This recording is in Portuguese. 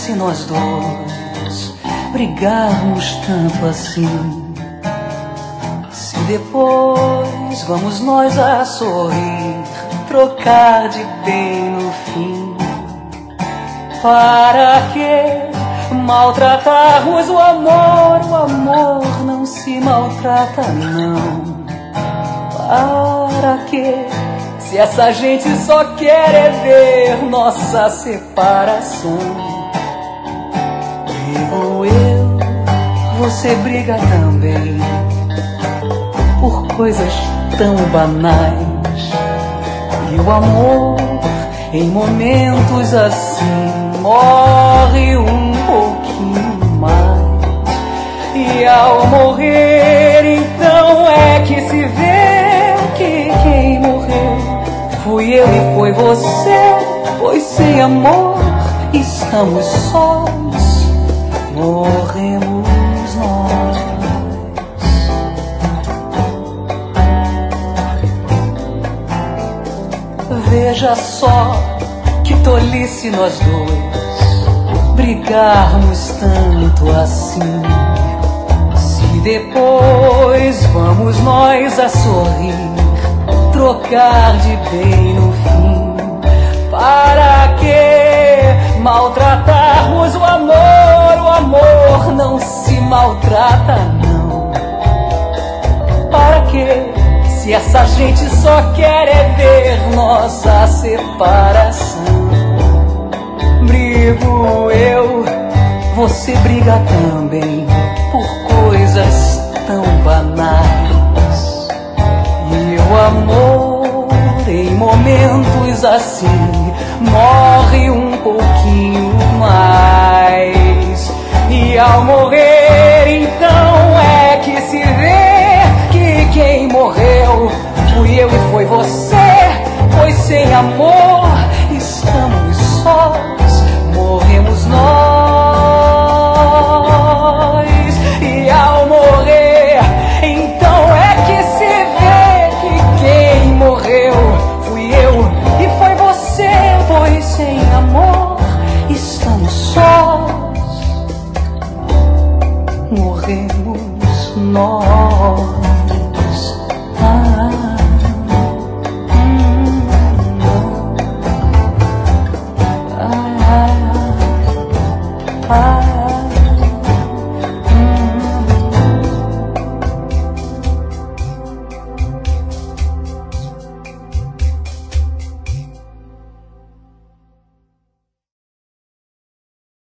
tolice nós dois brigarmos tanto assim? Se depois vamos nós a sorrir, trocar de bem no fim, para que maltratarmos o amor? O amor não se maltrata, não. Para que, se essa gente só quer é ver nossa separação? Brigo eu, você briga também, por coisas tão banais. E o amor, em momentos assim, morre um pouquinho mais. E ao morrer, então é que se vê que quem morreu fui eu e foi você. Pois sem amor estamos sós, morremos nós. Veja só que tolice nós dois brigarmos tanto assim. Se depois vamos nós a sorrir, trocar de bem no fim, para que maltratarmos o amor? O amor não se maltrata, não. Para que, se essa gente só quer é ver nossa separação? Brigo eu, você briga também, por coisas tão banais. E o amor, em momentos assim, morre um pouquinho mais. E ao morrer, então é que se vê que quem morreu fui eu e foi você. Pois sem amor estamos sós, morremos nós. E ao morrer, então é que se vê que quem morreu fui eu e foi você. Pois sem amor estamos sós, morremos nós.